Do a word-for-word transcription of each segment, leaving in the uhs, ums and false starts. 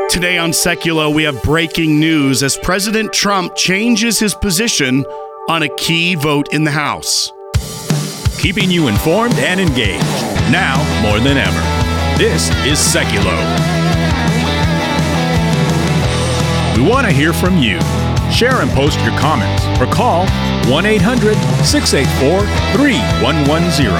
Today on Seculo, we have breaking news as President Trump changes his position on a key vote in the House. Keeping you informed and engaged, now more than ever. This is Seculo. We want to hear from you. Share and post your comments or call one eight hundred, six eight four, three one one zero.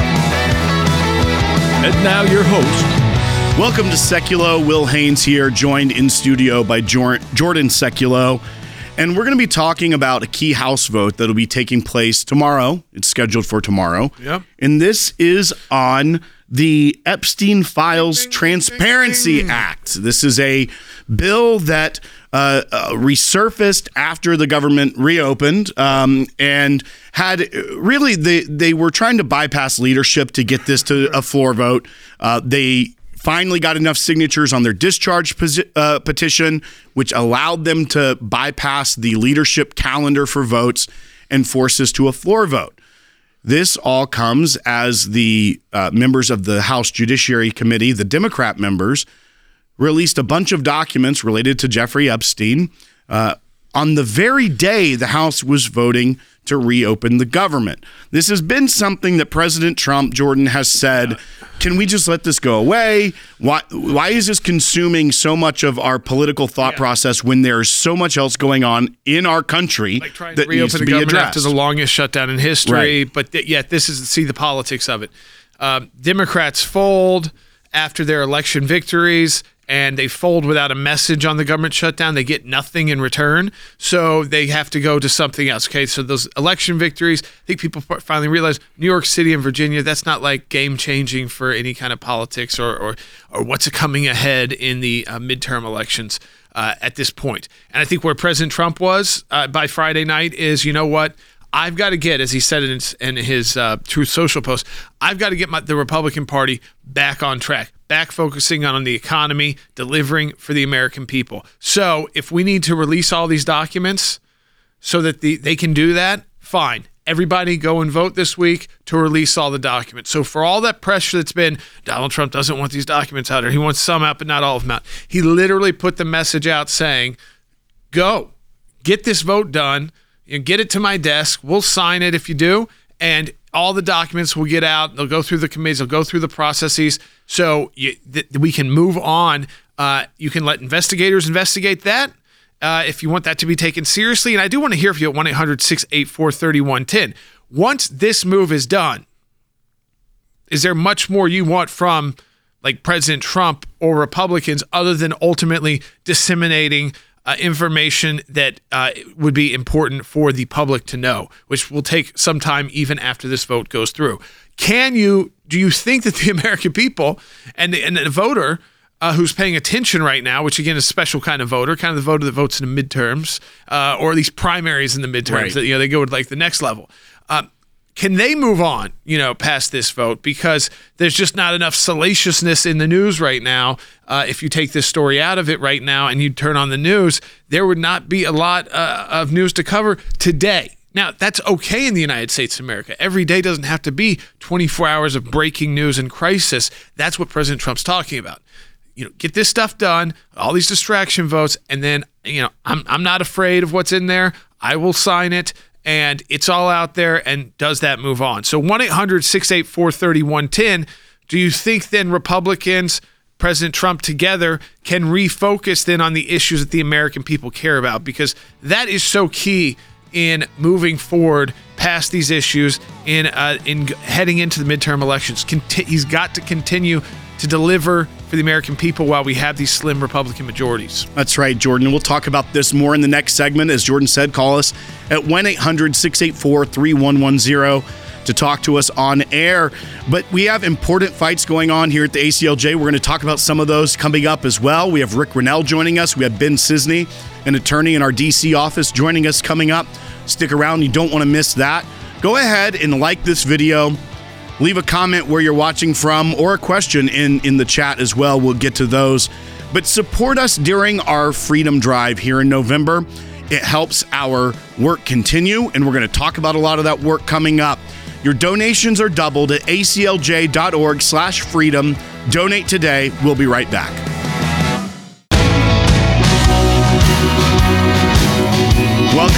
And now your host. Welcome to Seculo. Will Haynes here, joined in studio by Jor- Jordan Seculo. And we're going to be talking about a key House vote that will be taking place tomorrow. It's scheduled for tomorrow. Yep. And this is on the Epstein Files Transparency Act. This is a bill that uh, uh, resurfaced after the government reopened um, and had really, they, they were trying to bypass leadership to get this to a floor vote. Uh, they finally got enough signatures on their discharge posi- uh, petition, which allowed them to bypass the leadership calendar for votes and force this to a floor vote. This all comes as the uh, members of the House Judiciary Committee, the Democrat members, released a bunch of documents related to Jeffrey Epstein uh, on the very day the House was voting to reopen the government. This has been something that President Trump, Jordan, has said, can we just let this go away? Why why is this consuming so much of our political thought yeah. process when there's so much else going on in our country like trying that to reopen needs to the be government addressed? After the longest shutdown in history, Right. but th- yet this is see the politics of it. Uh, Democrats fold after their election victories, and they fold without a message on the government shutdown. They get nothing in return, so they have to go to something else. Okay, so those election victories, I think people finally realize New York City and Virginia, that's not like game-changing for any kind of politics or or, or what's coming ahead in the uh, midterm elections uh, at this point. And I think where President Trump was uh, by Friday night is, you know what, I've got to get, as he said in his, in his uh, Truth Social post, I've got to get my, the Republican Party back on track, back focusing on the economy, delivering for the American people. So if we need to release all these documents so that the, they can do that, fine. Everybody go and vote this week to release all the documents. So for all that pressure that's been, Donald Trump doesn't want these documents out, or he wants some out but not all of them out. He literally put the message out saying, go, get this vote done. You get it to my desk. We'll sign it if you do. And all the documents will get out. They'll go through the committees. They'll go through the processes. So you, th- we can move on. Uh, you can let investigators investigate that uh, if you want that to be taken seriously. And I do want to hear from you at one eight hundred, six eight four, three one one zero. Once this move is done, is there much more you want from like President Trump or Republicans other than ultimately disseminating Uh, information that uh, would be important for the public to know, which will take some time even after this vote goes through? Can you, do you think that the American people and the, and the voter uh, who's paying attention right now, which again is a special kind of voter, kind of the voter that votes in the midterms, uh, or at least primaries in the midterms, Right. that, you know, they go to like the next level. Um, Can they move on, you know, past this vote? Because there's just not enough salaciousness in the news right now. Uh, if you take this story out of it right now and you turn on the news, there would not be a lot uh, of news to cover today. Now, that's okay in the United States of America. Every day doesn't have to be twenty-four hours of breaking news and crisis. That's what President Trump's talking about. You know, get this stuff done, all these distraction votes, and then, you know, I'm I'm not afraid of what's in there. I will sign it. And it's all out there, and does that move on? So one eight hundred, six eight four, three one one zero. Do you think then Republicans, President Trump together can refocus then on the issues that the American people care about? Because that is so key in moving forward past these issues in uh, in heading into the midterm elections. Conti- he's got to continue to deliver for the American people while we have these slim Republican majorities. That's right, Jordan. We'll talk about this more in the next segment. As Jordan said, call us at one eight hundred, six eight four, three one one zero to talk to us on air. But we have important fights going on here at the A C L J. We're going to talk about some of those coming up as well. We have Rick Rennell joining us. We have Ben Cisney, an attorney in our D C office, joining us coming up. Stick around. You don't want to miss that. Go ahead and like this video. Leave a comment where you're watching from or a question in, in the chat as well. We'll get to those. But support us during our Freedom Drive here in November. It helps our work continue, and we're going to talk about a lot of that work coming up. Your donations are doubled at aclj.org slash freedom. Donate today. We'll be right back.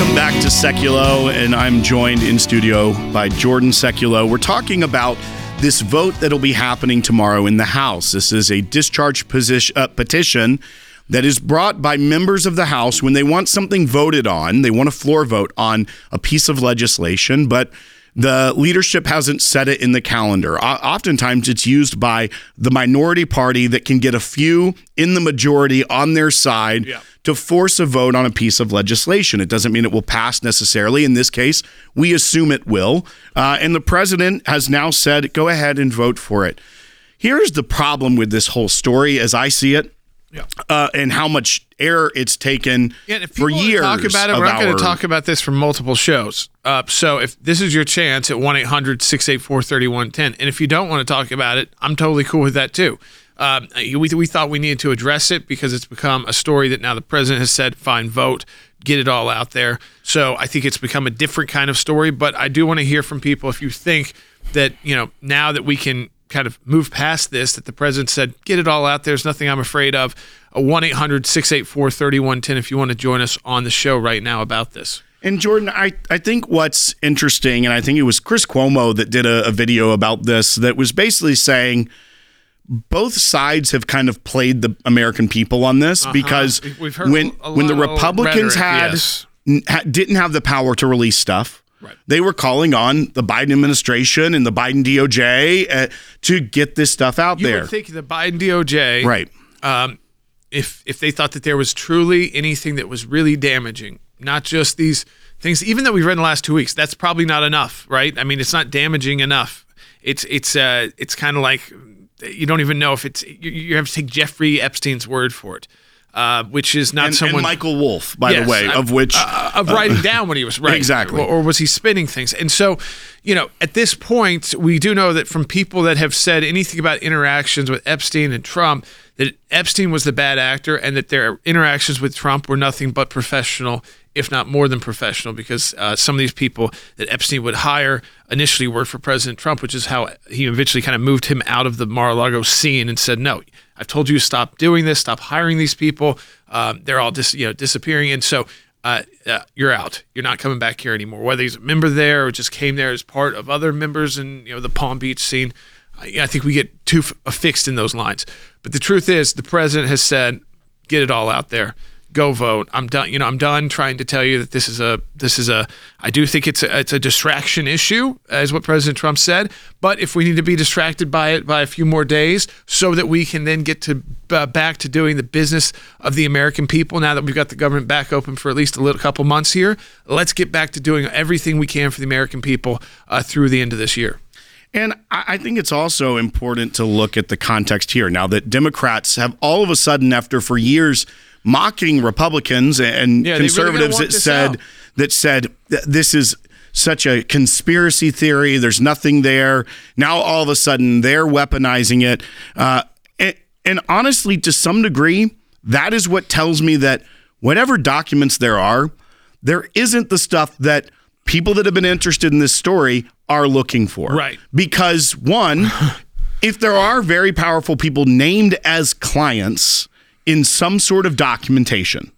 Welcome back to Seculo, and I'm joined in studio by Jordan Seculo. We're talking about this vote that'll be happening tomorrow in the House. This is a discharge position, uh, petition that is brought by members of the House when they want something voted on. They want a floor vote on a piece of legislation, but the leadership hasn't set it in the calendar. O- oftentimes, it's used by the minority party that can get a few in the majority on their side yeah. to force a vote on a piece of legislation. It doesn't mean it will pass necessarily. In this case, we assume it will. Uh, and the president has now said, go ahead and vote for it. Here's the problem with this whole story as I see it. Yeah. Uh, and how much air it's taken yeah, and if for years. Talk about it. We're not going to talk about this for multiple shows. Uh, so if this is your chance at one eight hundred six eight four three one one zero, and if you don't want to talk about it, I'm totally cool with that too. Um, we, we thought we needed to address it because it's become a story that now the president has said, fine, vote, get it all out there. So I think it's become a different kind of story, but I do want to hear from people if you think that, you know, now that we can kind of move past this, that the president said, get it all out there. There's nothing I'm afraid of. A one eight hundred six eight four three one one zero if you want to join us on the show right now about this. And Jordan, I, I think what's interesting, and I think it was Chris Cuomo that did a, a video about this that was basically saying both sides have kind of played the American people on this uh-huh. because We've heard when when the Republicans rhetoric, had yes. n- ha, didn't have the power to release stuff. Right. They were calling on the Biden administration and the Biden D O J uh, to get this stuff out you there. You would think the Biden D O J, right? Um, if if they thought that there was truly anything that was really damaging, not just these things, even that we've read in the last two weeks, that's probably not enough, right? I mean, it's not damaging enough. It's it's uh it's kind of like you don't even know if it's you, you have to take Jeffrey Epstein's word for it. Uh, which is not and, someone. And Michael Wolff, by yes, the way, uh, of which uh, of writing uh, down when he was writing, exactly, or, or was he spinning things? And so, you know, at this point, we do know that from people that have said anything about interactions with Epstein and Trump, that Epstein was the bad actor, and that their interactions with Trump were nothing but professional, if not more than professional, because uh, some of these people that Epstein would hire initially worked for President Trump, which is how he eventually kind of moved him out of the Mar-a-Lago scene and said, no, I've told you to stop doing this, stop hiring these people. Um, they're all dis- you know, disappearing. And so uh, uh, you're out. You're not coming back here anymore. Whether he's a member there or just came there as part of other members in you know the Palm Beach scene, I, I think we get too f- affixed in those lines. But the truth is the president has said, get it all out there. Go vote. I'm done. You know, I'm done trying to tell you that this is a, this is a, I do think it's a, it's a distraction issue, as what President Trump said. But if we need to be distracted by it by a few more days so that we can then get to uh, back to doing the business of the American people, now that we've got the government back open for at least a little couple months here, let's get back to doing everything we can for the American people uh, through the end of this year. And I think it's also important to look at the context here. Now that Democrats have all of a sudden, after for years, mocking Republicans and yeah, conservatives really that said out. that said this is such a conspiracy theory. There's nothing there. Now all of a sudden they're weaponizing it, uh, and, and honestly, to some degree, that is what tells me that whatever documents there are, there isn't the stuff that people that have been interested in this story are looking for. Right? Because one, if there are very powerful people named as clients in some sort of documentation,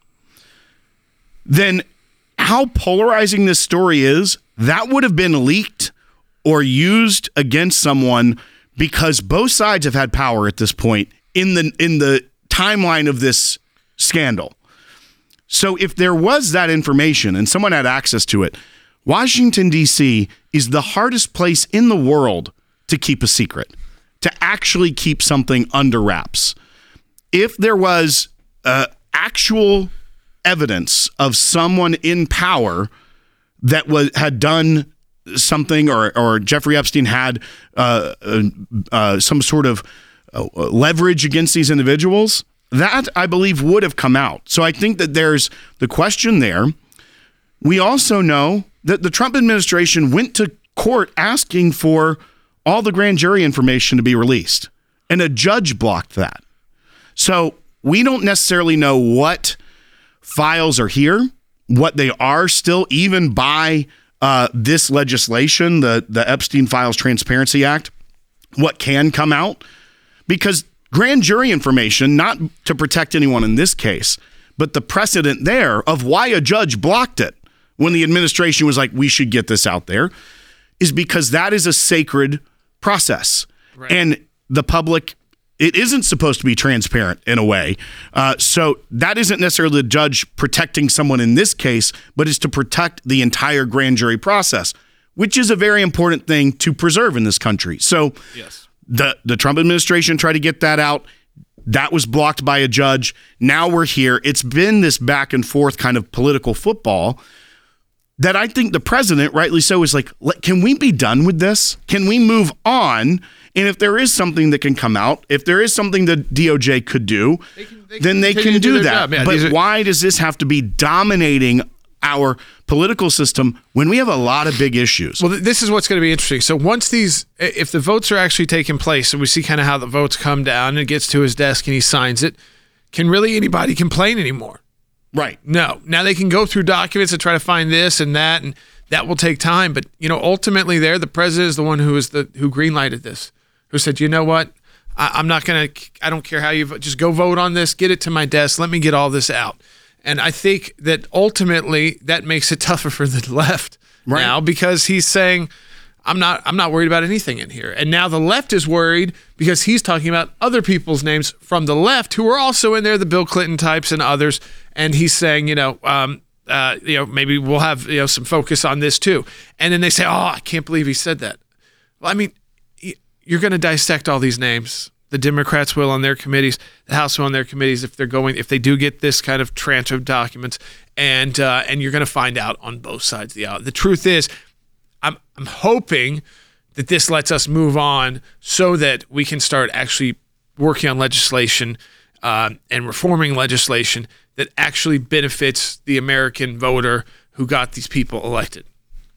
then how polarizing this story is, that would have been leaked or used against someone because both sides have had power at this point in the in the timeline of this scandal. So if there was that information and someone had access to it, Washington, D C is the hardest place in the world to keep a secret, to actually keep something under wraps. If there was uh, actual evidence of someone in power that was had done something, or or Jeffrey Epstein had uh, uh, uh, some sort of uh, leverage against these individuals, that I believe would have come out. So I think that there's the question there. We also know that the Trump administration went to court asking for all the grand jury information to be released, and a judge blocked that. So we don't necessarily know what files are here, what they are still, even by uh, this legislation, the, the Epstein Files Transparency Act, what can come out. Because grand jury information, not to protect anyone in this case, but the precedent there of why a judge blocked it when the administration was like, we should get this out there, is because that is a sacred process. Right. And the public, it isn't supposed to be transparent in a way. Uh, so that isn't necessarily the judge protecting someone in this case, but is to protect the entire grand jury process, which is a very important thing to preserve in this country. So yes. the, the Trump administration tried to get that out. That was blocked by a judge. Now we're here. It's been this back and forth kind of political football that I think the president, rightly so, is like, can we be done with this? Can we move on? And if there is something that can come out, if there is something the D O J could do, they can, they then they can do, do that. Yeah, but are- why does this have to be dominating our political system when we have a lot of big issues? Well, this is what's going to be interesting. So once these, if the votes are actually taking place, and we see kind of how the votes come down, and it gets to his desk and he signs it, can really anybody complain anymore? Right. No. Now they can go through documents and try to find this and that, and that will take time. But you know, ultimately, there the president is the one who is the who greenlighted this, who said, you know what, I, I'm not going to. I don't care how you vote. Just go vote on this. Get it to my desk. Let me get all this out. And I think that ultimately that makes it tougher for the left right. now, because he's saying, I'm not I'm not worried about anything in here. And now the left is worried because he's talking about other people's names from the left who are also in there, the Bill Clinton types and others. And he's saying, you know, um, uh, you know, maybe we'll have, you know, some focus on this too. And then they say, oh, I can't believe he said that. Well, I mean, you're going to dissect all these names. The Democrats will on their committees, the House will on their committees if they're going, if they do get this kind of tranche of documents, and uh, and you're going to find out on both sides of the aisle. The truth is, I'm I'm hoping that this lets us move on so that we can start actually working on legislation uh, and reforming legislation that actually benefits the American voter who got these people elected.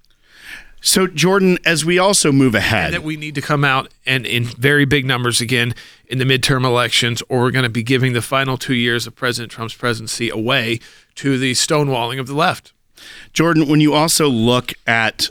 So, Jordan, as we also move ahead, and that we need to come out and in very big numbers again in the midterm elections, or we're going to be giving the final two years of President Trump's presidency away to the stonewalling of the left. Jordan, when you also look at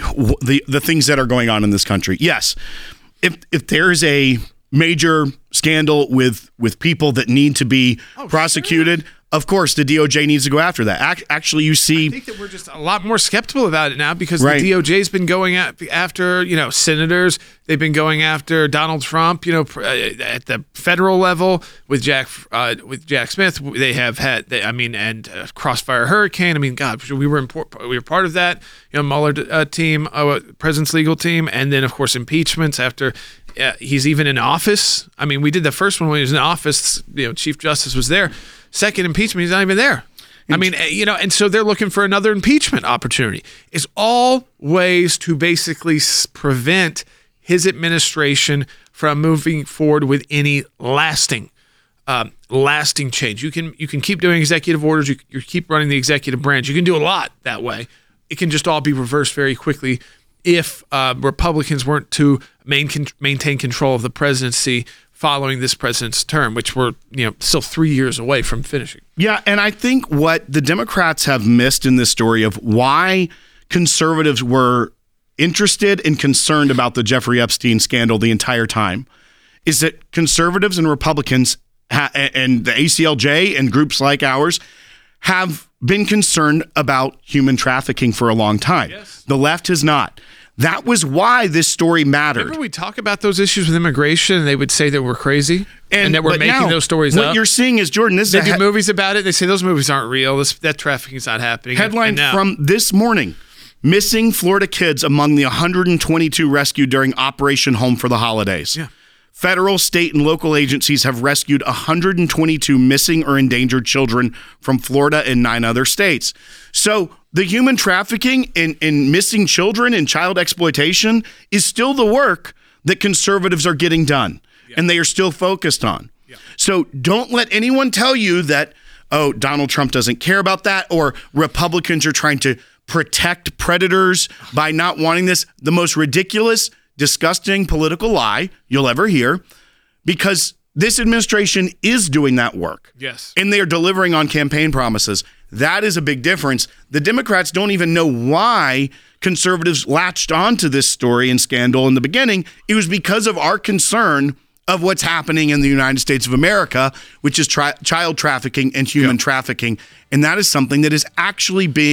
the the things that are going on in this country, yes, if if there's a major scandal with with people that need to be oh, prosecuted, sure. Of course, the D O J needs to go after that. Actually, you see, I think that we're just a lot more skeptical about it now because right. the D O J's been going after, you know, senators. They've been going after Donald Trump, you know, at the federal level with Jack uh, with Jack Smith. They have had, they, I mean, and uh, Crossfire Hurricane. I mean, God, we were import, we were part of that. You know, Mueller uh, team, uh, President's legal team, and then of course impeachments after. Uh, he's even in office. I mean, we did the first one when he was in office. You know, Chief Justice was there. Second impeachment, he's not even there. I mean, you know, and so they're looking for another impeachment opportunity. It's all ways to basically prevent his administration from moving forward with any lasting, um, lasting change. You can you can keep doing executive orders. You, you keep running the executive branch. You can do a lot that way. It can just all be reversed very quickly if uh, Republicans weren't to main, maintain control of the presidency following this president's term, which we're, you know, still three years away from finishing. Yeah, and I think what the Democrats have missed in this story of why conservatives were interested and concerned about the Jeffrey Epstein scandal the entire time is that conservatives and Republicans ha- and the A C L J and groups like ours have been concerned about human trafficking for a long time. Yes. The left has not. That was why this story mattered. Remember we talk about those issues with immigration and they would say that we're crazy and, and that we're making now, those stories what up? What you're seeing is, Jordan, this they is do a he- movies about it. They say those movies aren't real. This, that trafficking is not happening. Headline from this morning. Missing Florida kids among the one hundred twenty-two rescued during Operation Home for the Holidays. Yeah. Federal, state, and local agencies have rescued one hundred twenty-two missing or endangered children from Florida and nine other states. So the human trafficking and, and missing children and child exploitation is still the work that conservatives are getting done, yeah. and they are still focused on. Yeah. So don't let anyone tell you that, oh, Donald Trump doesn't care about that, or Republicans are trying to protect predators by not wanting this. The most ridiculous, disgusting political lie you'll ever hear, because this administration is doing that work. Yes. And they are delivering on campaign promises. That is a big difference. The Democrats don't even know why conservatives latched onto this story and scandal in the beginning. It was because of our concern of what's happening in the United States of America, which is tri- child trafficking and human yep. trafficking. And that is something that is actually being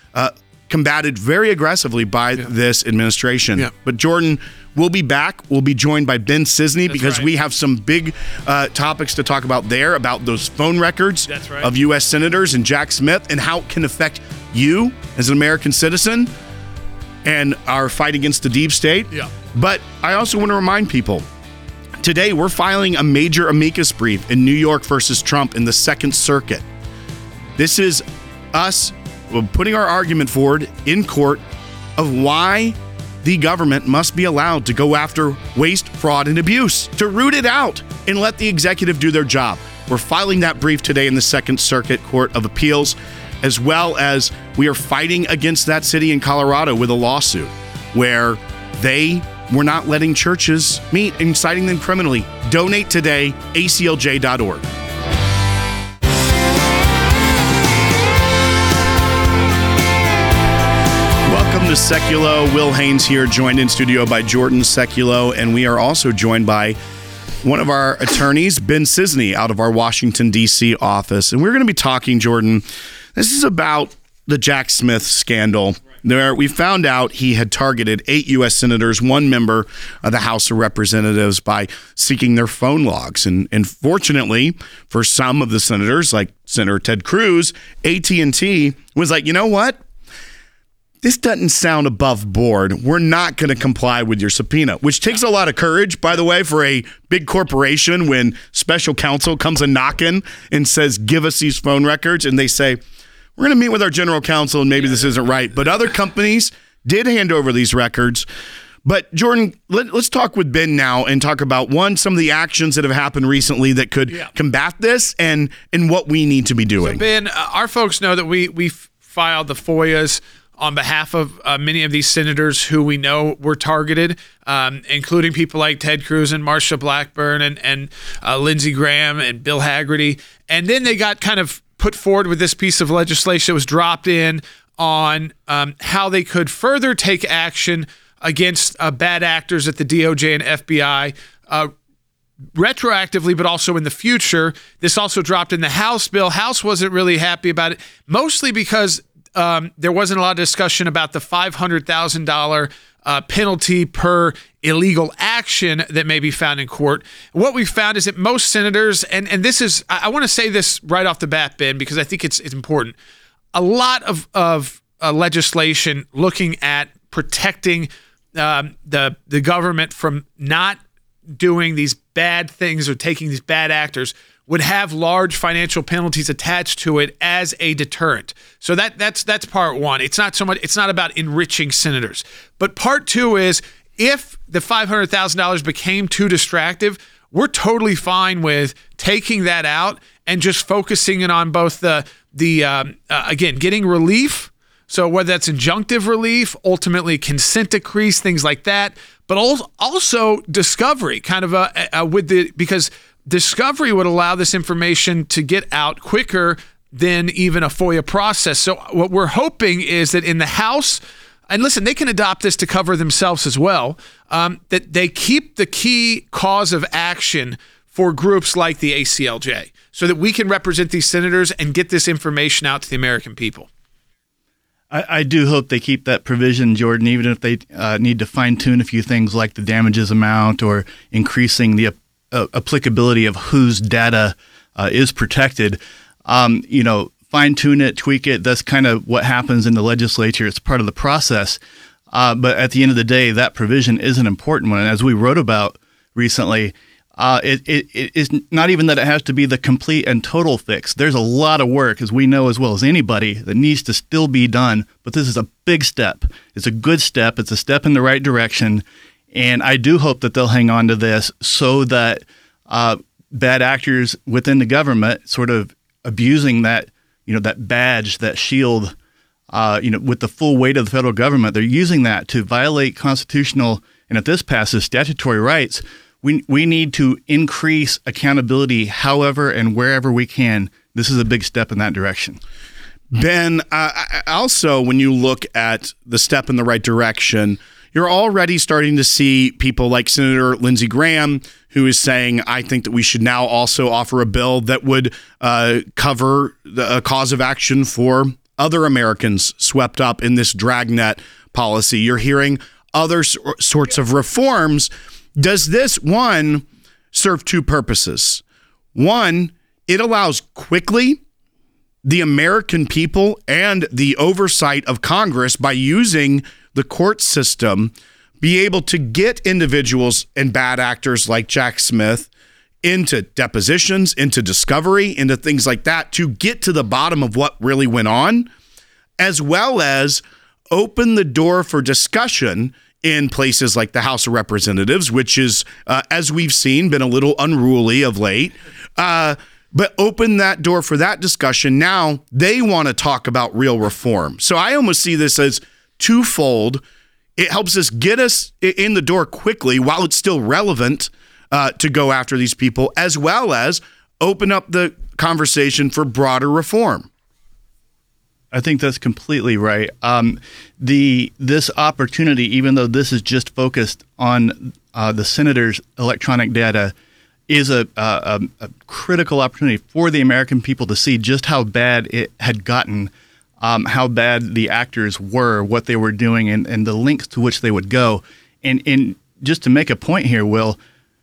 uh, combated very aggressively by yeah. this administration. Yeah. But Jordan, we'll be back. We'll be joined by Ben Cisney That's because right. we have some big uh, topics to talk about there, about those phone records That's right. of U S senators and Jack Smith and how it can affect you as an American citizen and our fight against the deep state. Yeah. But I also want to remind people, today we're filing a major amicus brief in New York versus Trump in the Second Circuit. This is us putting our argument forward in court of why the government must be allowed to go after waste, fraud, and abuse, to root it out and let the executive do their job. We're filing that brief today in the Second Circuit Court of Appeals, as well as we are fighting against that city in Colorado with a lawsuit where they were not letting churches meet and citing them criminally. Donate today, A C L J dot org. Welcome to Seculo. Will Haynes here, joined in studio by Jordan Seculo, and we are also joined by one of our attorneys, Ben Cisney, out of our Washington, D C office. And we're going to be talking, Jordan, this is about the Jack Smith scandal. There, we found out he had targeted eight U S senators, one member of the House of Representatives, by seeking their phone logs. And, and fortunately, for some of the senators, like Senator Ted Cruz, A T and T was like, you know what? This doesn't sound above board. We're not going to comply with your subpoena, which takes a lot of courage, by the way, for a big corporation when special counsel comes a knocking and says, give us these phone records. And they say, we're going to meet with our general counsel and maybe this isn't right. But other companies did hand over these records. But Jordan, let, let's talk with Ben now and talk about, one, some of the actions that have happened recently that could yeah. combat this and, and what we need to be doing. So Ben, uh, our folks know that we, we filed the F O I As on behalf of uh, many of these senators who we know were targeted, um, including people like Ted Cruz and Marsha Blackburn and, and uh, Lindsey Graham and Bill Hagerty. And then they got kind of put forward with this piece of legislation that was dropped in on um, how they could further take action against uh, bad actors at the D O J and F B I, uh, retroactively, but also in the future. This also dropped in the House bill. House wasn't really happy about it, mostly because Um, there wasn't a lot of discussion about the five hundred thousand dollars uh, penalty per illegal action that may be found in court. What we found is that most senators, and, and this is, I, I want to say this right off the bat, Ben, because I think it's it's important. A lot of, of uh, legislation looking at protecting um, the the government from not doing these bad things or taking these bad actors would have large financial penalties attached to it as a deterrent. So that that's that's part one. It's not so much, it's not about enriching senators. But part two is, if the five hundred thousand dollars became too distractive, we're totally fine with taking that out and just focusing it on both the, the um, uh, again, getting relief. So whether that's injunctive relief, ultimately consent decrees, things like that, but also discovery, kind of a, a, with the, because discovery would allow this information to get out quicker than even a F O I A process. So what we're hoping is that in the House, and listen, they can adopt this to cover themselves as well, um, that they keep the key cause of action for groups like the A C L J so that we can represent these senators and get this information out to the American people. I, I do hope they keep that provision, Jordan, even if they uh, need to fine-tune a few things like the damages amount or increasing the Uh, applicability of whose data uh, is protected. Um, you know, fine tune it, tweak it. That's kind of what happens in the legislature. It's part of the process. Uh, but at the end of the day, that provision is an important one. And as we wrote about recently, uh, it, it, it is not even that it has to be the complete and total fix. There's a lot of work, as we know as well as anybody, that needs to still be done. But this is a big step. It's a good step. It's a step in the right direction. And I do hope that they'll hang on to this so that uh, bad actors within the government sort of abusing that, you know, that badge, that shield, uh, you know, with the full weight of the federal government, they're using that to violate constitutional, and if this passes, statutory rights. We we need to increase accountability however and wherever we can. This is a big step in that direction. Ben, uh, also, when you look at the step in the right direction, you're already starting to see people like Senator Lindsey Graham, who is saying, I think that we should now also offer a bill that would uh, cover the, a cause of action for other Americans swept up in this dragnet policy. You're hearing other s- sorts of reforms. Does this, one, serve two purposes? One, it allows quickly the American people and the oversight of Congress, by using the court system, be able to get individuals and bad actors like Jack Smith into depositions, into discovery, into things like that, to get to the bottom of what really went on, as well as open the door for discussion in places like the House of Representatives, which is, uh, as we've seen, been a little unruly of late. Uh, but open that door for that discussion. Now they want to talk about real reform. So I almost see this as twofold. It helps us get us in the door quickly while it's still relevant uh, to go after these people, as well as open up the conversation for broader reform. I think that's completely right. Um, the this opportunity, even though this is just focused on uh, the senators' electronic data, is a, a, a critical opportunity for the American people to see just how bad it had gotten, um, how bad the actors were, what they were doing, and, and the lengths to which they would go. And, and just to make a point here, Will,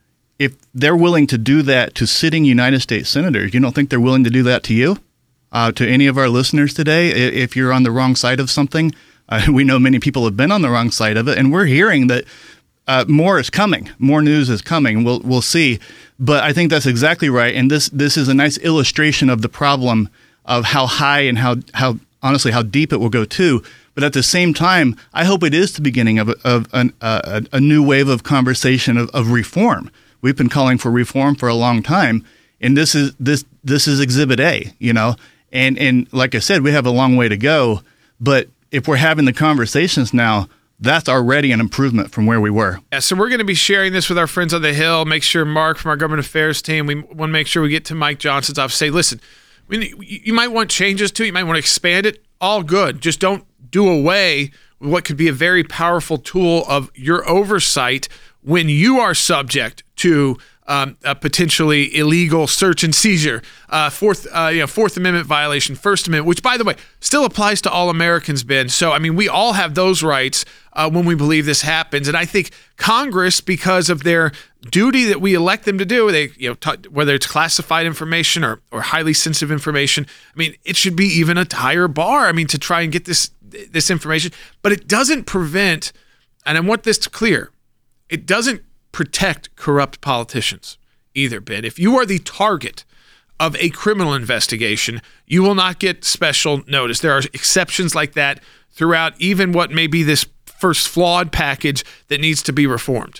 if they're willing to do that to sitting United States senators, you don't think they're willing to do that to you? Uh, to any of our listeners today, if you're on the wrong side of something, uh, we know many people have been on the wrong side of it, and we're hearing that uh, more is coming, more news is coming. We'll we'll see, but I think that's exactly right, and this this is a nice illustration of the problem of how high and how how honestly how deep it will go too. But at the same time, I hope it is the beginning of, of an, uh, a new wave of conversation of, of reform. We've been calling for reform for a long time, and this is this this is Exhibit A, you know. And and like I said, we have a long way to go. But if we're having the conversations now, that's already an improvement from where we were. Yeah, so we're going to be sharing this with our friends on the Hill. Make sure Mark from our government affairs team, we want to make sure we get to Mike Johnson's office. Say, listen, I mean, you might want changes to it. You might want to expand it. All good. Just don't do away with what could be a very powerful tool of your oversight when you are subject to Um, a potentially illegal search and seizure, uh, fourth, uh, you know, Fourth Amendment violation, First Amendment, which, by the way, still applies to all Americans, Ben. So, I mean, we all have those rights uh, when we believe this happens. And I think Congress, because of their duty that we elect them to do, they, you know, t- whether it's classified information or or highly sensitive information, I mean, it should be even a higher bar. I mean, to try and get this this information, but it doesn't prevent. And I want this to clear. It doesn't protect corrupt politicians either, Ben. If you are the target of a criminal investigation, you will not get special notice. There are exceptions like that throughout even what may be this first flawed package that needs to be reformed.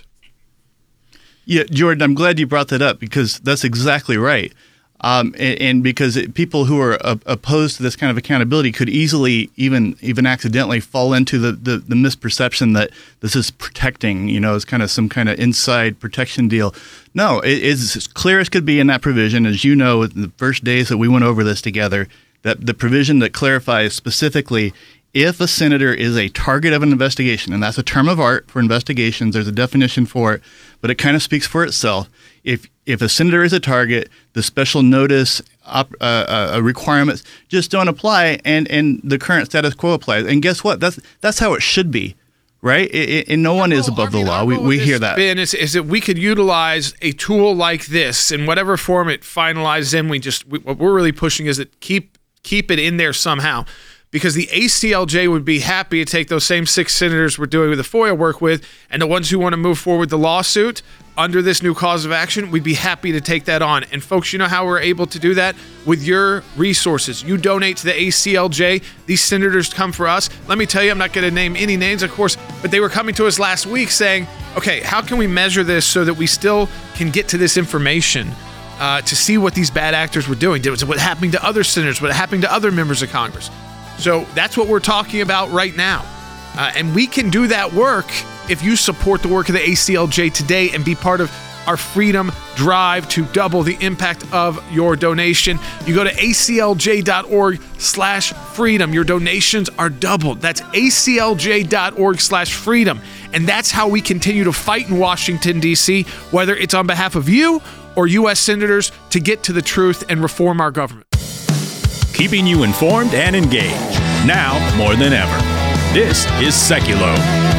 Yeah, Jordan, I'm glad you brought that up because that's exactly right. Um, and, and because it, people who are uh, opposed to this kind of accountability could easily, even even accidentally, fall into the, the, the misperception that this is protecting, you know, it's kind of some kind of inside protection deal. No, it is as clear as could be in that provision. As you know, the first days that we went over this together, that the provision that clarifies specifically if a senator is a target of an investigation, and that's a term of art for investigations, there's a definition for it, but it kind of speaks for itself. If if a senator is a target, the special notice op, uh, uh, requirements just don't apply, and, and the current status quo applies. And guess what? That's that's how it should be, right? It, it, and no one is above the law. We we hear that. Ben, is, is that we could utilize a tool like this in whatever form it finalizes in. We just we, what we're really pushing is that keep keep it in there somehow. Because the A C L J would be happy to take those same six senators we're doing with the FOIA work with, and the ones who want to move forward the lawsuit under this new cause of action, we'd be happy to take that on. And folks, you know how we're able to do that? With your resources. You donate to the A C L J. These senators come for us. Let me tell you, I'm not going to name any names, of course, but they were coming to us last week saying, okay, how can we measure this so that we still can get to this information uh, to see what these bad actors were doing? What happened to other senators? What happened to other members of Congress? So that's what we're talking about right now. Uh, and we can do that work if you support the work of the A C L J today and be part of our freedom drive to double the impact of your donation. You go to aclj.org slash freedom. Your donations are doubled. That's aclj.org slash freedom. And that's how we continue to fight in Washington, D C, whether it's on behalf of you or U S senators to get to the truth and reform our government. Keeping you informed and engaged. now more than ever. This is Seculo.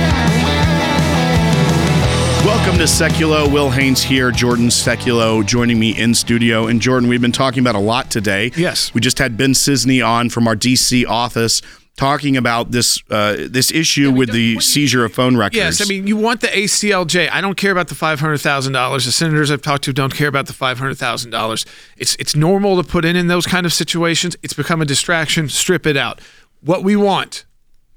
Welcome to Seculo. Will Haynes here, Jordan Seculo joining me in studio. And Jordan, we've been talking about a lot today. Yes. We just had Ben Cisney on from our D C office talking about this uh, this issue yeah, with the seizure of phone records. Yes, I mean, you want the A C L J. I don't care about the five hundred thousand dollars. The senators I've talked to don't care about the five hundred thousand dollars. It's, it's normal to put in in those kind of situations. It's become a distraction. Strip it out. What we want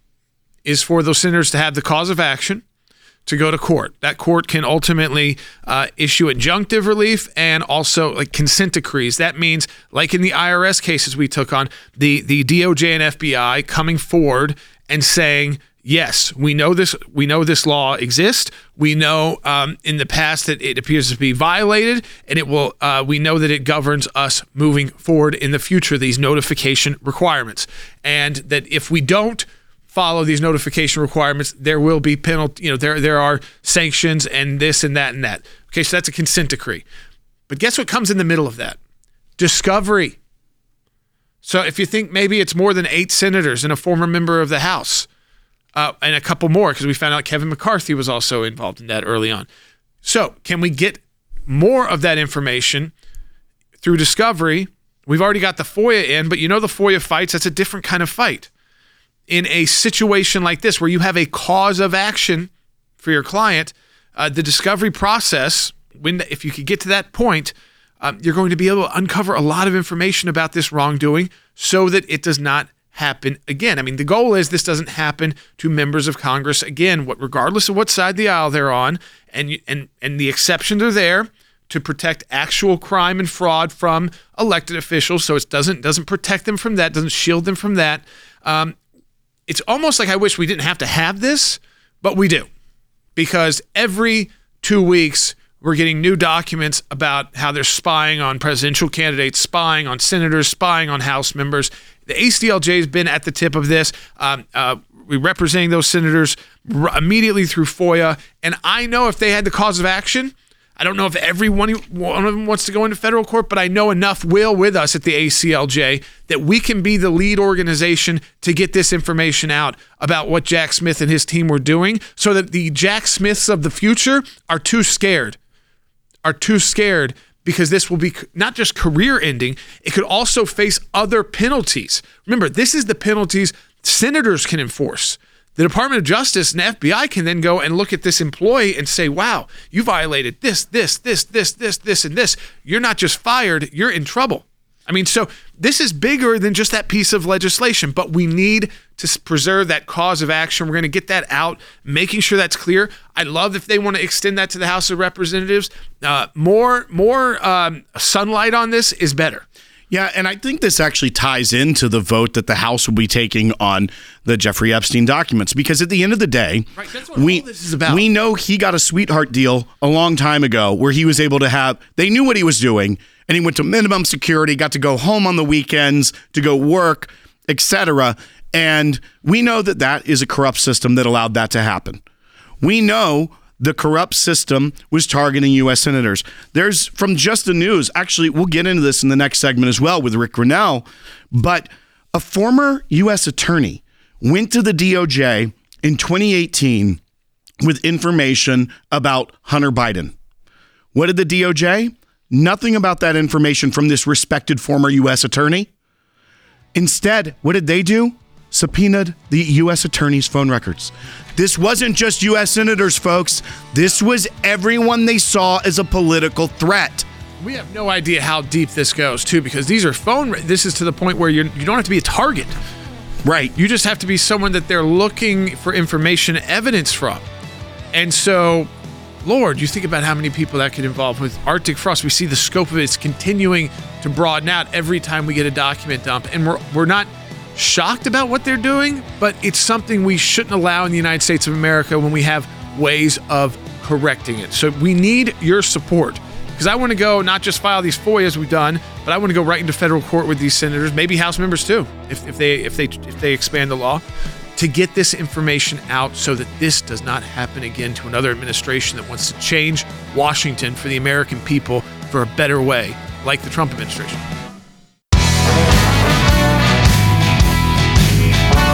is for those senators to have the cause of action to go to court. That court can ultimately uh, issue injunctive relief and also like consent decrees. That means, like in the I R S cases we took on, the, the D O J and F B I coming forward and saying, yes, we know this. We know this law exists. We know um, in the past that it appears to be violated, and it will. Uh, we know that it governs us moving forward in the future. These notification requirements, and that if we don't follow these notification requirements, there will be penalty. You know, there there are sanctions and this and that and that. Okay, so that's a consent decree. But guess what comes in the middle of that? Discovery. So if you think maybe it's more than eight senators and a former member of the House, uh, and a couple more, because we found out Kevin McCarthy was also involved in that early on. So can we get more of that information through discovery? We've already got the FOIA in, but you know the FOIA fights, that's a different kind of fight. In a situation like this where you have a cause of action for your client, uh, the discovery process, when if you could get to that point, um, you're going to be able to uncover a lot of information about this wrongdoing so that it does not happen again. I mean, the goal is this doesn't happen to members of Congress again, what, regardless of what side of the aisle they're on, and you, and and the exceptions are there to protect actual crime and fraud from elected officials, so it doesn't doesn't protect them from that, doesn't shield them from that. Um, It's almost like I wish we didn't have to have this, but we do. Because every two weeks, we're getting new documents about how they're spying on presidential candidates, spying on senators, spying on House members. The A C L J has been at the tip of this. Um, uh, we're representing those senators r- immediately through FOIA. And I know if they had the cause of action, I don't know if every one of them wants to go into federal court, but I know enough will with us at the A C L J that we can be the lead organization to get this information out about what Jack Smith and his team were doing so that the Jack Smiths of the future are too scared, are too scared because this will be not just career ending, it could also face other penalties. Remember, this is the penalties senators can enforce. The Department of Justice and the F B I can then go and look at this employee and say, wow, you violated this, this, this, this, this, this, and this. You're not just fired, you're in trouble. I mean, so this is bigger than just that piece of legislation, but we need to preserve that cause of action. We're going to get that out, making sure that's clear. I'd love if they want to extend that to the House of Representatives. Uh, more, more um, sunlight on this is better. Yeah, and I think this actually ties into the vote that the House will be taking on the Jeffrey Epstein documents, because at the end of the day, right, that's what we, all this is about. We know he got a sweetheart deal a long time ago where he was able to have, they knew what he was doing, and he went to minimum security, got to go home on the weekends to go work, et cetera. And we know that that is a corrupt system that allowed that to happen. We know the corrupt system was targeting U S senators. There's, from Just the News, actually, we'll get into this in the next segment as well with Rick Grinnell, but a former U S attorney went to the D O J in twenty eighteen with information about Hunter Biden. What did the D O J? Nothing about that information from this respected former U S attorney. Instead, what did they do? Subpoenaed the U S attorney's phone records. This wasn't just U S senators, folks. This was everyone they saw as a political threat. We have no idea how deep this goes, too, because these are phone. This is to the point where you're, you don't have to be a target. Right. You just have to be someone that they're looking for information, evidence from. And so, Lord, you think about how many people that could involve with Arctic Frost. We see the scope of it. It's continuing to broaden out every time we get a document dump. And we're we're not shocked about what they're doing, but it's something we shouldn't allow in the United States of America when we have ways of correcting it. So we need your support, because I want to go not just file these FOIAs we've done, but I want to go right into federal court with these senators, maybe House members too, if, if they if they if they expand the law, to get this information out so that this does not happen again to another administration that wants to change Washington for the American people for a better way, like the Trump administration.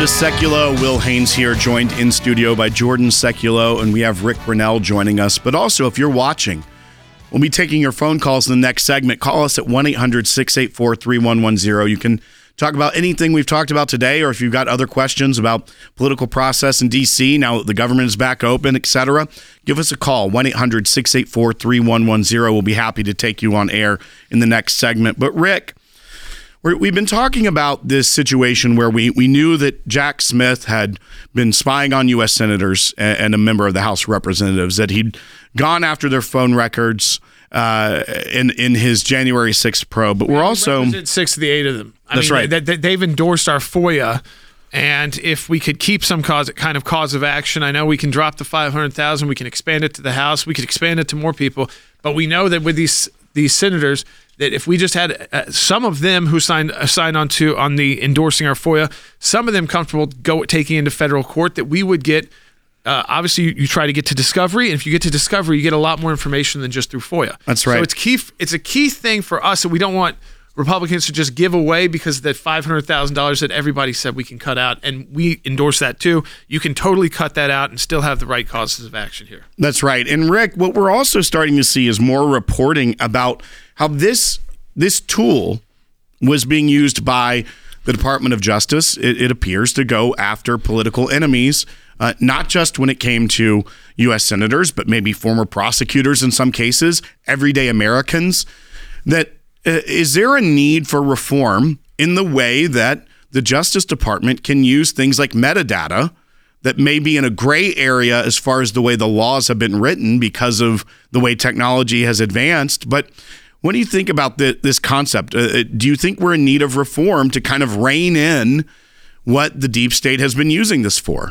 Travis Sekulow, Will Haynes here, joined in studio by Jordan Sekulow, and we have Rick Brunell joining us. But also, if you're watching, we'll be taking your phone calls in the next segment. Call us at one eight hundred six eight four three one one zero. You can talk about anything we've talked about today, or if you've got other questions about political process in D C, now that the government is back open, et cetera, give us a call, one eight hundred six eight four three one one zero. We'll be happy to take you on air in the next segment. But Rick, we're, we've been talking about this situation where we, we knew that Jack Smith had been spying on U S senators and, and a member of the House of Representatives, that he'd gone after their phone records uh, in in his January sixth probe. But we're also six of the eight of them. I That's mean, right. They, they, they've endorsed our FOIA, and if we could keep some cause, kind of cause of action, I know we can drop the five hundred thousand. We can expand it to the House. We could expand it to more people. But we know that with these these senators, that if we just had uh, some of them who signed uh, signed on to on the endorsing our FOIA, some of them comfortable go taking into federal court, that we would get. Uh, obviously, you, you try to get to discovery, and if you get to discovery, you get a lot more information than just through FOIA. That's right. So it's key. It's a key thing for us that we don't want Republicans to just give away because of that five hundred thousand dollars that everybody said we can cut out, and we endorse that too. You can totally cut that out and still have the right causes of action here. That's right. And Rick, what we're also starting to see is more reporting about how this this tool was being used by the Department of Justice. It, it appears to go after political enemies, uh, not just when it came to U S senators, but maybe former prosecutors in some cases, everyday Americans. That uh, is there a need for reform in the way that the Justice Department can use things like metadata that may be in a gray area as far as the way the laws have been written because of the way technology has advanced? But what do you think about the, this concept? Uh, do you think we're in need of reform to kind of rein in what the deep state has been using this for?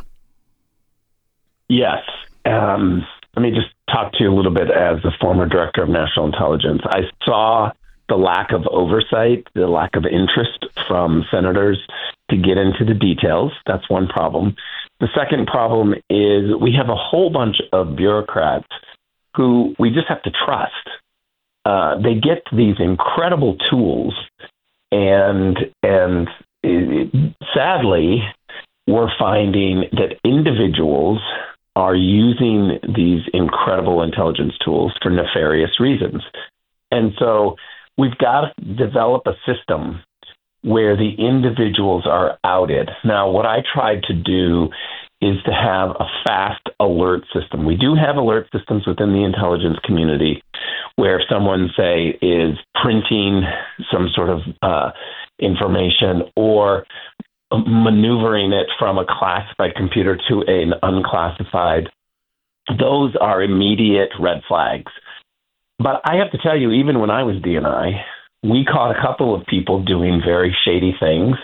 Yes. Um, let me just talk to you a little bit as a former director of national intelligence. I saw the lack of oversight, the lack of interest from senators to get into the details. That's one problem. The second problem is we have a whole bunch of bureaucrats who we just have to trust. Uh, they get these incredible tools, and and it, sadly, we're finding that individuals are using these incredible intelligence tools for nefarious reasons. And so we've got to develop a system where the individuals are outed. Now, what I tried to do is to have a fast alert system. We do have alert systems within the intelligence community where if someone, say, is printing some sort of uh, information or maneuvering it from a classified computer to an unclassified, those are immediate red flags. But I have to tell you, even when I was D and I, we caught a couple of people doing very shady things,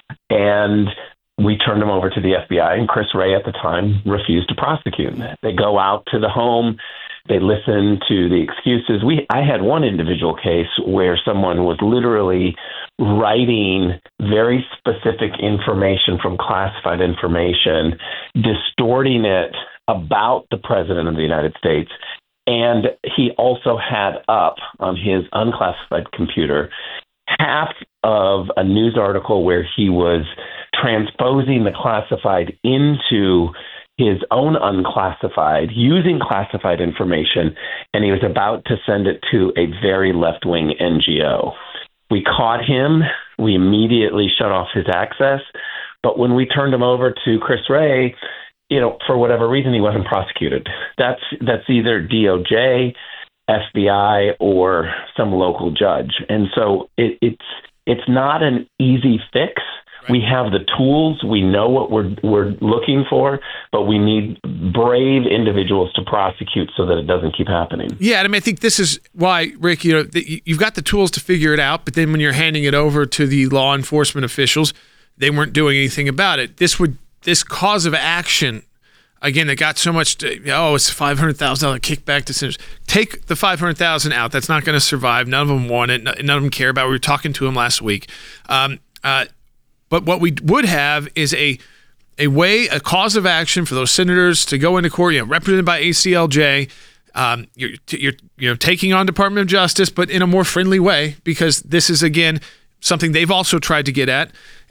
and we turned them over to the F B I, and Chris Wray at the time refused to prosecute. They go out to the home, they listen to the excuses. We, I had one individual case where someone was literally writing very specific information from classified information, distorting it about the President of the United States. And he also had up on his unclassified computer half of a news article where he was transposing the classified into his own unclassified, using classified information, and he was about to send it to a very left-wing N G O. We caught him. We immediately shut off his access. But when we turned him over to Chris Wray, you know, for whatever reason, he wasn't prosecuted. That's that's either D O J, F B I, or some local judge. And so it, it's it's not an easy fix. Right. We have the tools. We know what we're we're looking for, but we need brave individuals to prosecute so that it doesn't keep happening. Yeah, and I mean, I think this is why, Rick, you know, the, you've got the tools to figure it out, but then when you're handing it over to the law enforcement officials, they weren't doing anything about it. This would this cause of action, again, that got so much, to, oh, it's a five hundred thousand dollars kickback to senators. Take the five hundred thousand dollars out. That's not going to survive. None of them want it. None of them care about it. We were talking to them last week. Um, uh, but what we would have is a a way, a cause of action for those senators to go into court, you know, represented by A C L J. Um, you're, you're, you know, taking on Department of Justice, but in a more friendly way, because this is, again, something they've also tried to get at.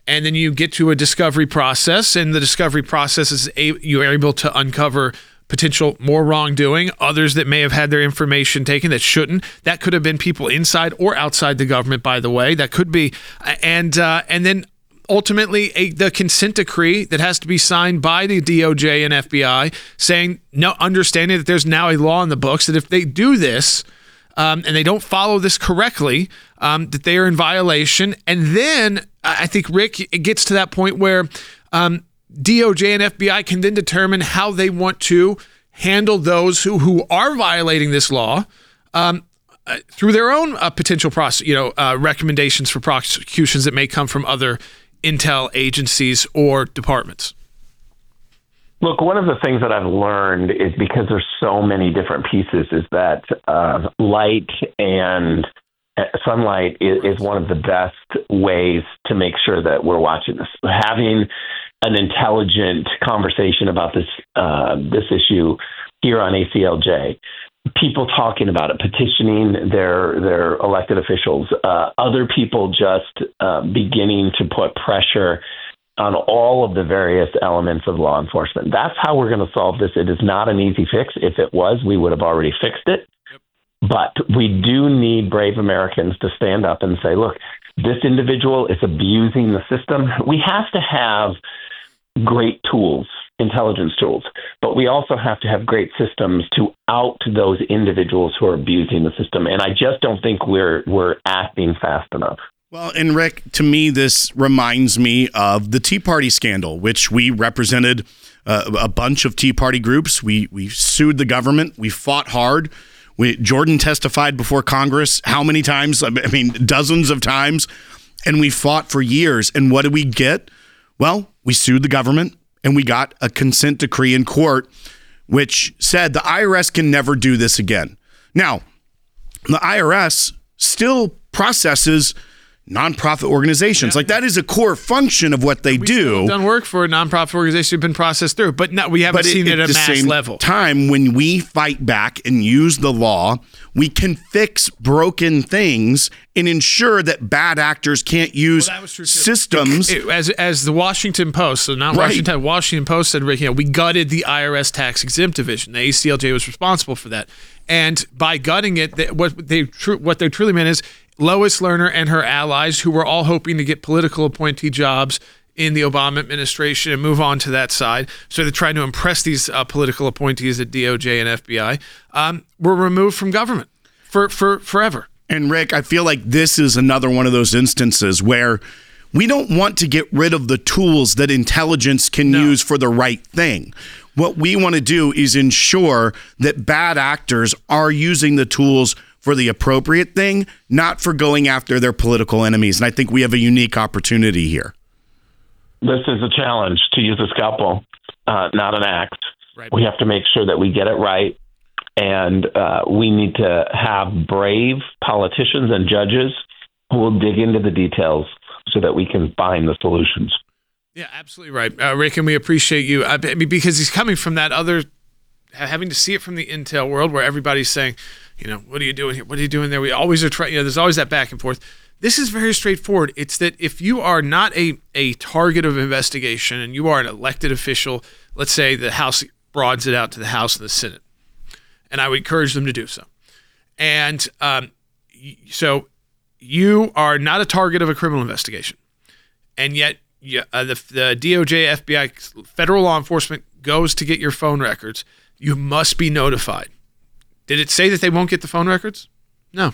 and then you get to a discovery process, and the discovery process is a, you are able to uncover potential more wrongdoing, others that may have had their information taken that shouldn't. That could have been people inside or outside the government, by the way. That could be, and uh, and then ultimately a, the consent decree that has to be signed by the D O J and F B I, saying no, understanding that there's now a law in the books that if they do this um, and they don't follow this correctly, um, that they are in violation. And then I think, Rick, it gets to that point where um, D O J and F B I can then determine how they want to handle those who, who are violating this law um, uh, through their own uh, potential process, you know, uh, recommendations for prosecutions that may come from other intel agencies or departments. Look, one of the things that I've learned is because there's so many different pieces is that uh, light and sunlight is, is one of the best ways to make sure that we're watching this. Having an intelligent conversation about this uh, this issue here on A C L J, people talking about it, petitioning their their elected officials, uh, other people just uh, beginning to put pressure on all of the various elements of law enforcement. That's how we're going to solve this. It is not an easy fix. If it was, we would have already fixed it. Yep. But we do need brave Americans to stand up and say, look, this individual is abusing the system. We have to have great tools, intelligence tools, but we also have to have great systems to out those individuals who are abusing the system. And I just don't think we're we're acting fast enough. Well, and Rick, to me, this reminds me of the Tea Party scandal, which we represented uh, a bunch of Tea Party groups. We we sued the government. We fought hard. We, Jordan testified before Congress how many times? I mean, dozens of times. And we fought for years. And what did we get? Well, we sued the government, and we got a consent decree in court, which said the I R S can never do this again. Now, the I R S still processes nonprofit organizations. Yeah. Like, that is a core function of what they we do. We've done work for a nonprofit organization who've been processed through, but no, we haven't but seen it, it at a mass same level. Time when we fight back and use the law, we can fix broken things and ensure that bad actors can't use well, that was true too. systems. It, it, as as the Washington Post, so not Right. Washington, Washington Post said, you know, we gutted the I R S tax exempt division. The A C L J was responsible for that, and by gutting it, they, what they tr- what they truly meant is Lois Lerner and her allies, who were all hoping to get political appointee jobs in the Obama administration and move on to that side. So they're trying to impress these uh, political appointees at D O J and F B I, um, were removed from government for, for forever. And Rick, I feel like this is another one of those instances where we don't want to get rid of the tools that intelligence can No. use for the right thing. What we want to do is ensure that bad actors are using the tools for the appropriate thing, not for going after their political enemies. And I think we have a unique opportunity here. This is a challenge to use a scalpel, uh, not an axe. Right. We have to make sure that we get it right. And uh, we need to have brave politicians and judges who will dig into the details so that we can find the solutions. Yeah, absolutely right. Uh, Rick, and we appreciate you I mean, because he's coming from that other, having to see it from the intel world where everybody's saying, you know, what are you doing here? What are you doing there? We always are trying, you know, there's always that back and forth. This is very straightforward. It's that if you are not a, a target of investigation and you are an elected official, let's say the House broadens it out to the House and the Senate, and I would encourage them to do so. And um, so you are not a target of a criminal investigation, and yet you, uh, the, the D O J, F B I, federal law enforcement goes to get your phone records. You must be notified. Did it say that they won't get the phone records? No.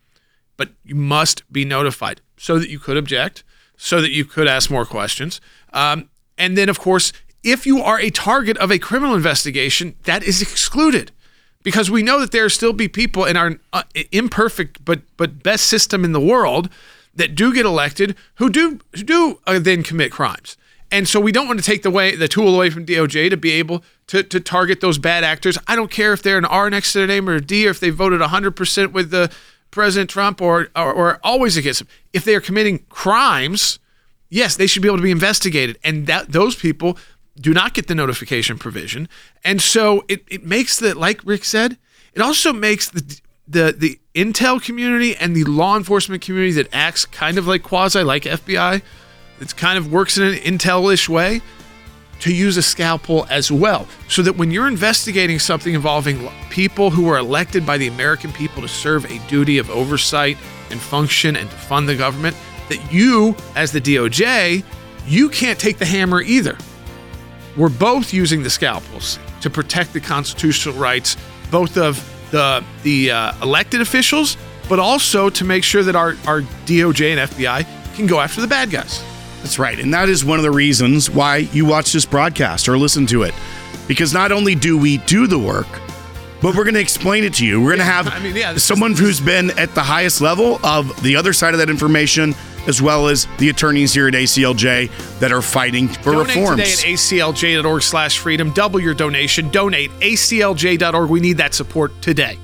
But you must be notified so that you could object, so that you could ask more questions. Um, and then, of course, if you are a target of a criminal investigation, that is excluded, because we know that there still be people in our uh, imperfect but but best system in the world that do get elected who do who do uh, then commit crimes. And so we don't want to take the way the tool away from D O J to be able to to target those bad actors. I don't care if they're an R next to their name or a D, or if they voted one hundred percent with the President Trump or, or or always against him. If they are committing crimes, yes, they should be able to be investigated. And that those people do not get the notification provision. And so it, it makes the, like Rick said, it also makes the the the intel community and the law enforcement community that acts kind of like quasi like F B I that kind of works in an intel-ish way, to use a scalpel as well, so that when you're investigating something involving people who are elected by the American people to serve a duty of oversight and function and to fund the government, that you, as the D O J, you can't take the hammer either. We're both using the scalpels to protect the constitutional rights, both of the the uh, elected officials, but also to make sure that our, our D O J and F B I can go after the bad guys. That's right. And that is one of the reasons why you watch this broadcast or listen to it. Because not only do we do the work, but we're going to explain it to you. We're going to have I mean, yeah, someone is, who's been at the highest level of the other side of that information, as well as the attorneys here at A C L J that are fighting for Donate reforms. Donate today at A C L J dot org slash freedom. Double your donation. Donate A C L J dot org. We need that support today.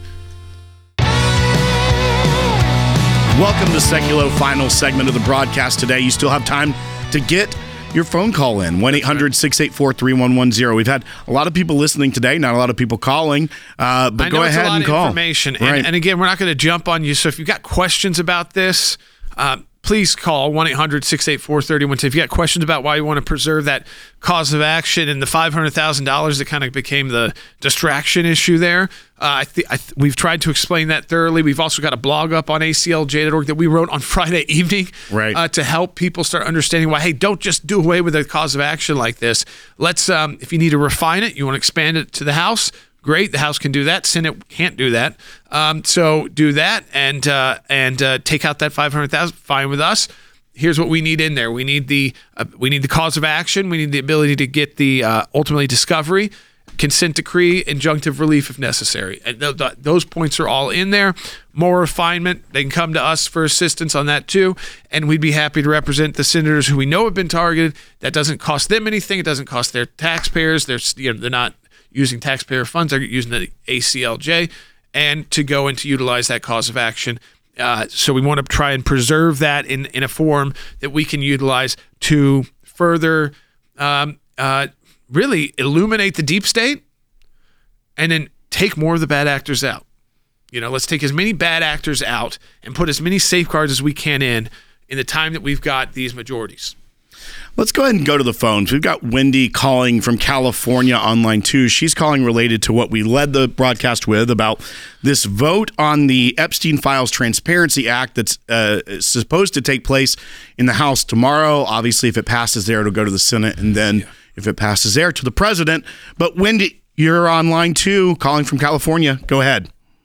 Welcome to Seculo, final segment of the broadcast today. You still have time to get your phone call in, one eight hundred six eight four three one one zero. We've had a lot of people listening today, not a lot of people calling, uh, but I go know it's ahead a lot and of call. Information. Right. And, and again, we're not going to jump on you. So if you've got questions about this, uh, please call one eight hundred six eight four three one zero. If you've got questions about why you want to preserve that cause of action and the five hundred thousand dollars that kind of became the distraction issue there, uh, I th- I th- we've tried to explain that thoroughly. We've also got a blog up on A C L J dot org that we wrote on Friday evening right. uh, to help people start understanding why, hey, don't just do away with a cause of action like this. Let's, um, if you need to refine it, you want to expand it to the House, great. The House can do that. Senate can't do that. Um, so do that and uh, and uh, take out that five hundred thousand. Fine with us. Here's what we need in there. We need the uh, we need the cause of action. We need the ability to get the uh, ultimately discovery, consent decree, injunctive relief if necessary. And th- th- those points are all in there. More refinement. They can come to us for assistance on that too. And we'd be happy to represent the senators who we know have been targeted. That doesn't cost them anything. It doesn't cost their taxpayers. They're you know they're not using taxpayer funds. They're using the A C L J and to go and to utilize that cause of action. Uh, so we want to try and preserve that in, in a form that we can utilize to further um, uh, really illuminate the deep state and then take more of the bad actors out. You know, let's take as many bad actors out and put as many safeguards as we can in in the time that we've got these majorities. Let's go ahead and go to the phones. We've got Wendy calling from California online too. She's calling related to what we led the broadcast with about this vote on the Epstein Files Transparency Act that's uh, supposed to take place in the House tomorrow. Obviously, if it passes there, it'll go to the Senate, and then yeah. if it passes there, to the president. But Wendy, you're online too, calling from California. Go ahead.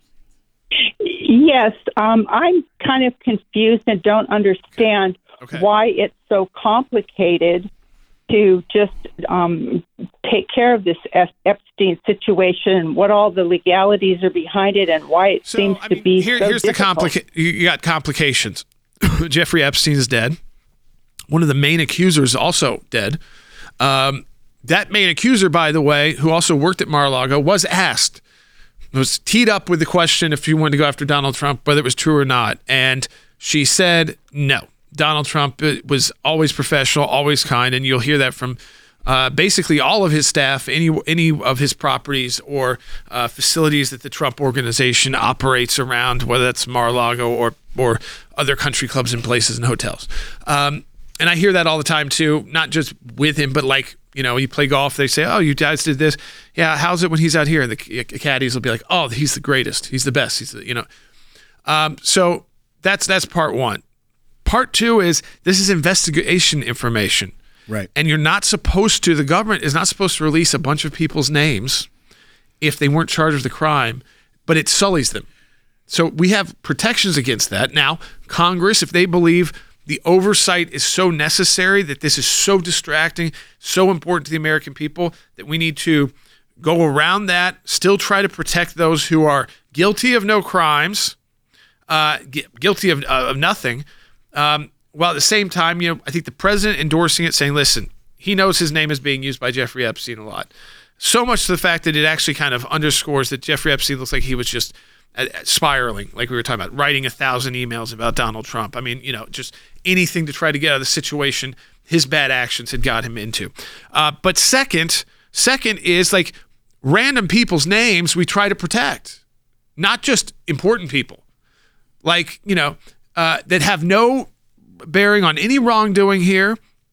Yes, um, I'm kind of confused and don't understand okay. why it's so complicated to just um, take care of this Epstein situation, what all the legalities are behind it, and why it so, seems I to mean, be here, so here's difficult. the complica- You got complications. Jeffrey Epstein is dead. One of the main accusers is also dead. Um, that main accuser, by the way, who also worked at Mar-a-Lago, was asked, was teed up with the question if you wanted to go after Donald Trump, whether it was true or not. And she said no. Donald Trump was always professional, always kind, and you'll hear that from uh, basically all of his staff, any any of his properties or uh, facilities that the Trump organization operates around, whether that's Mar-a-Lago or or other country clubs and places and hotels. Um, and I hear that all the time too, not just with him, but like, you know, you play golf, they say, oh, you guys did this. Yeah, how's it when he's out here? And the caddies will be like, oh, he's the greatest. He's the best. He's the, you know. Um, so that's that's part one. Part two is this is investigation information. Right. And you're not supposed to, the government is not supposed to release a bunch of people's names if they weren't charged with the crime, but it sullies them. So we have protections against that. Now, Congress, if they believe the oversight is so necessary, that this is so distracting, so important to the American people, that we need to go around that, still try to protect those who are guilty of no crimes, uh, guilty of, uh, of nothing, Um, while at the same time, you know, I think the president endorsing it, saying, listen, he knows his name is being used by Jeffrey Epstein a lot. So much to the fact that it actually kind of underscores that Jeffrey Epstein looks like he was just uh, spiraling, like we were talking about, writing a thousand emails about Donald Trump. I mean, you know, just anything to try to get out of the situation his bad actions had got him into. Uh, but second, second is like random people's names we try to protect, not just important people. Like, you know, Uh, that have no bearing on any wrongdoing here,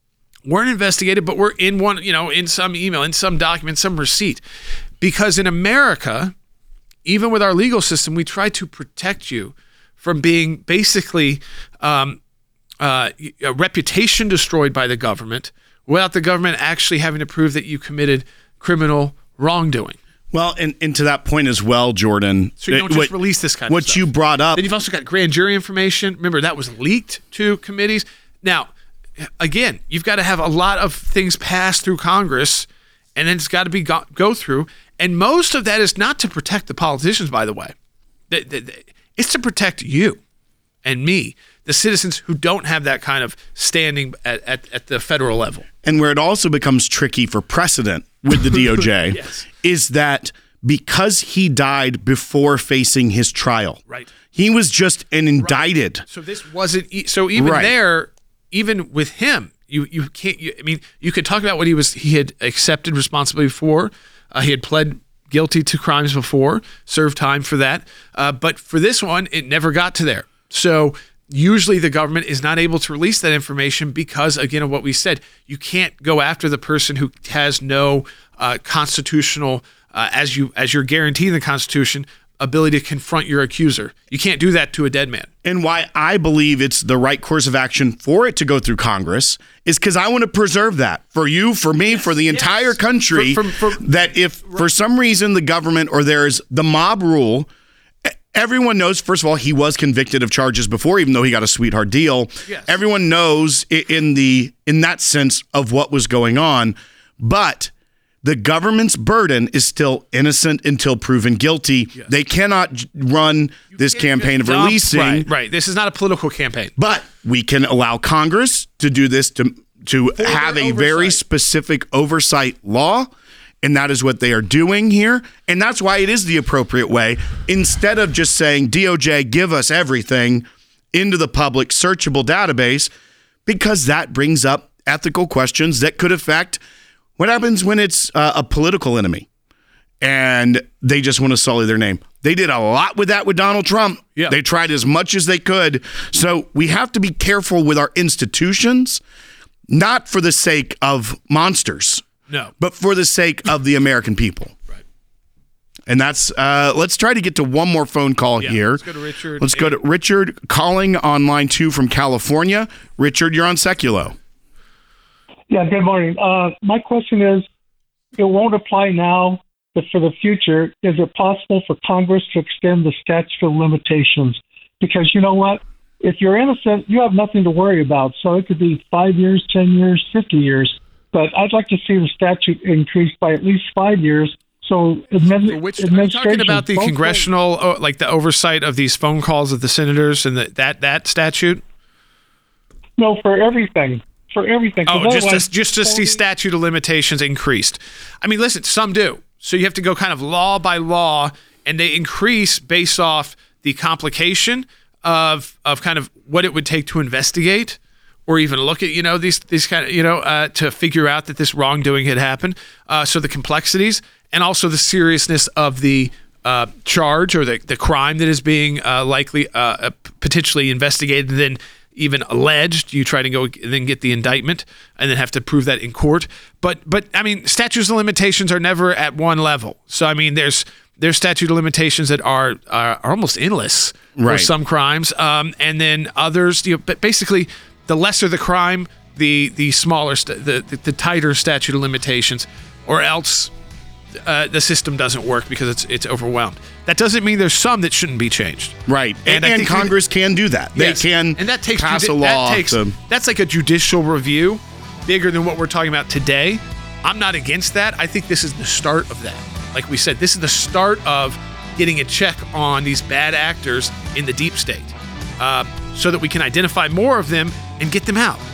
weren't investigated, but were in one, you know, in some email, in some document, some receipt. Because in America, even with our legal system, we try to protect you from being basically um, uh, a reputation destroyed by the government without the government actually having to prove that you committed criminal wrongdoing. Well, and, and to that point as well, Jordan. So you don't it, just what, release this kind of what stuff. What you brought up. Then you've also got grand jury information. Remember, that was leaked to committees. Now, again, you've got to have a lot of things pass through Congress, and then it's got to be go, go through. And most of that is not to protect the politicians, by the way. It's to protect you and me, the citizens who don't have that kind of standing at, at, at the federal level. And where it also becomes tricky for precedent with the D O J yes. is that because he died before facing his trial, right? He was just an indicted. Right. So this wasn't. So even right. there, even with him, you you can't. You, I mean, you could talk about what he was. He had accepted responsibility for. Uh, he had pled guilty to crimes before, served time for that. Uh, but for this one, it never got to there. So usually the government is not able to release that information because, again, of what we said, you can't go after the person who has no uh, constitutional, uh, as you as you're guaranteeing the Constitution, ability to confront your accuser. You can't do that to a dead man. And why I believe it's the right course of action for it to go through Congress is because I want to preserve that for you, for me, yes, for the entire yes. country, for, for, for, that if right. for some reason the government or there's the mob rule, everyone knows, first of all, he was convicted of charges before, even though he got a sweetheart deal. Yes. Everyone knows in the in that sense of what was going on, but the government's burden is still innocent until proven guilty. Yes. They cannot run you this campaign of dump, releasing. Right, right. This is not a political campaign. But we can allow Congress to do this, to, to have a oversight. very specific oversight law, and that is what they are doing here. And that's why it is the appropriate way. Instead of just saying, D O J, give us everything into the public searchable database, because that brings up ethical questions that could affect what happens when it's uh, a political enemy and they just want to sully their name. They did a lot with that with Donald Trump. Yeah. They tried as much as they could. So we have to be careful with our institutions, not for the sake of monsters, no, but for the sake of the American people. Right. And that's, uh, let's try to get to one more phone call yeah. here. Let's go to Richard. Let's go to Richard calling on line two from California. Richard, you're on Seculo. Yeah, good morning. Uh, my question is, it won't apply now, but for the future, is it possible for Congress to extend the statute of limitations? Because you know what? If you're innocent, you have nothing to worry about. So it could be five years, ten years, fifty years. But I'd like to see the statute increased by at least five years. So admin- which, are you talking about the congressional, oh, like the oversight of these phone calls of the senators and the, that that statute? No, for everything. For everything. Oh, just to, just to see statute of limitations increased. I mean, listen, some do. So you have to go kind of law by law, and they increase based off the complication of of kind of what it would take to investigate or even look at, you know, these these kind of, you know, uh, to figure out that this wrongdoing had happened. Uh, so the complexities and also the seriousness of the uh, charge or the, the crime that is being uh, likely uh, potentially investigated and then even alleged. You try to go and then get the indictment and then have to prove that in court. But, but I mean, statutes of limitations are never at one level. So, I mean, there's there's statute of limitations that are are, are almost endless right. for some crimes. Um, and then others, you know, but basically the lesser the crime, the the smaller, st- the, the the tighter statute of limitations, or else uh, the system doesn't work because it's it's overwhelmed. That doesn't mean there's some that shouldn't be changed. Right. And, and, and Congress we, can do that. They yes. can and that takes pass judi- a law. That takes, to, that's like a judicial review, bigger than what we're talking about today. I'm not against that. I think this is the start of that. Like we said, this is the start of getting a check on these bad actors in the deep state uh, so that we can identify more of them and get them out.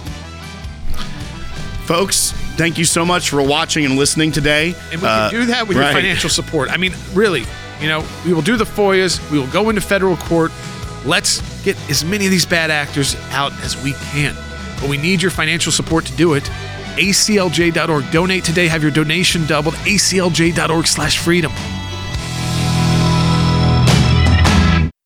Folks, thank you so much for watching and listening today. And we uh, can do that with right. your financial support. I mean, really, you know, we will do the F O I As. We will go into federal court. Let's get as many of these bad actors out as we can. But we need your financial support to do it. A C L J dot org. Donate today. Have your donation doubled. A C L J dot org slash freedom.